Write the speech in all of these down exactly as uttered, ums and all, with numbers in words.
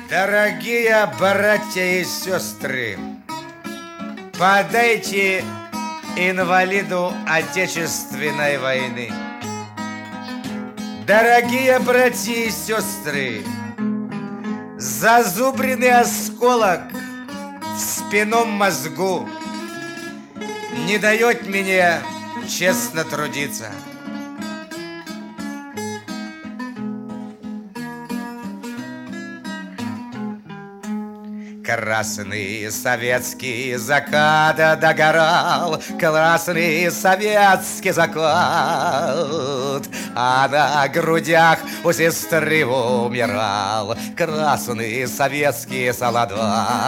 Дорогие братья и сестры, подайте инвалиду Отечественной войны. Дорогие братья и сестры, зазубренный осколок в спинном мозгу не дает мне честно трудиться. Красный советский закат догорал, красный советский закат, а на грудях у сестры умирал красный советский солдат.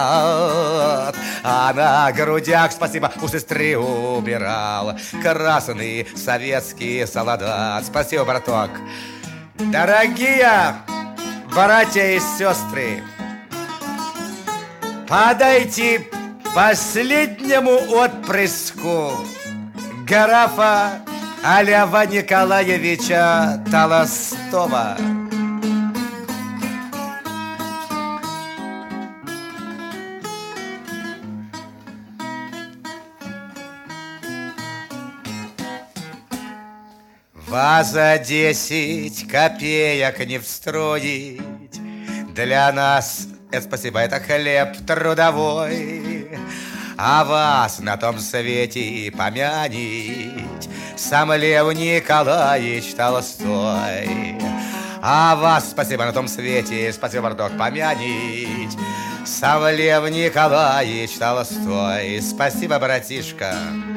А на грудях, спасибо, у сестры умирал красный советский солдат. Спасибо, браток. Дорогие братья и сестры, подайте последнему отпрыску графа Льва Николаевича Толстого. Вас за десять копеек не встроить для нас. Это спасибо, это хлеб трудовой, а вас на том свете помянить сам Лев Николаевич Толстой. А вас, спасибо, на том свете, спасибо, браток, помянить сам Лев Николаевич Толстой. Спасибо, братишка.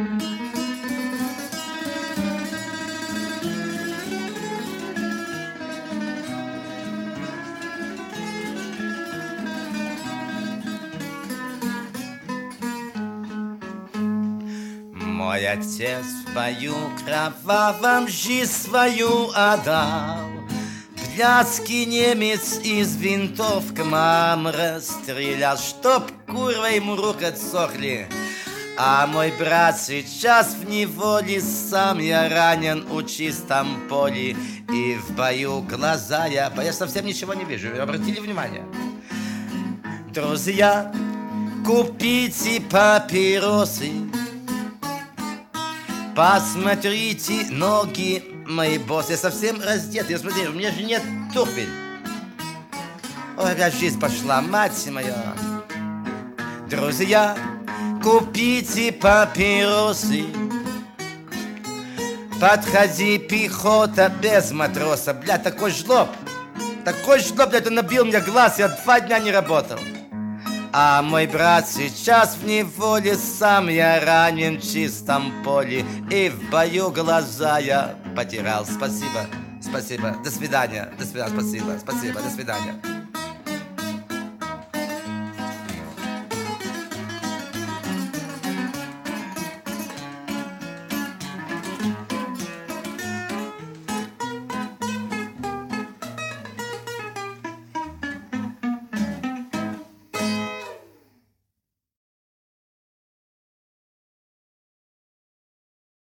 Мой отец в бою кровавом жизнь свою отдал. Блядский немец из винтовки мам расстрелял, чтоб курва ему руки отсохли. А мой брат сейчас в неволе, сам я ранен у чистом поле. И в бою глаза я, я совсем ничего не вижу, обратили внимание? Друзья, купите папиросы, посмотрите ноги мои боссы, я совсем раздет, я смотри, у меня же нет туфель. Ой, опять жизнь пошла, мать моя. Друзья, купите папиросы, подходи, пехота без матроса. Бля, такой жлоб, такой жлоб, бля, это набил мне глаз, я два дня не работал. А мой брат сейчас в неволе, сам я ранен в чистом поле. И в бою глаза я потерял. Спасибо, спасибо, до свидания, до свидания, спасибо, спасибо, до свидания.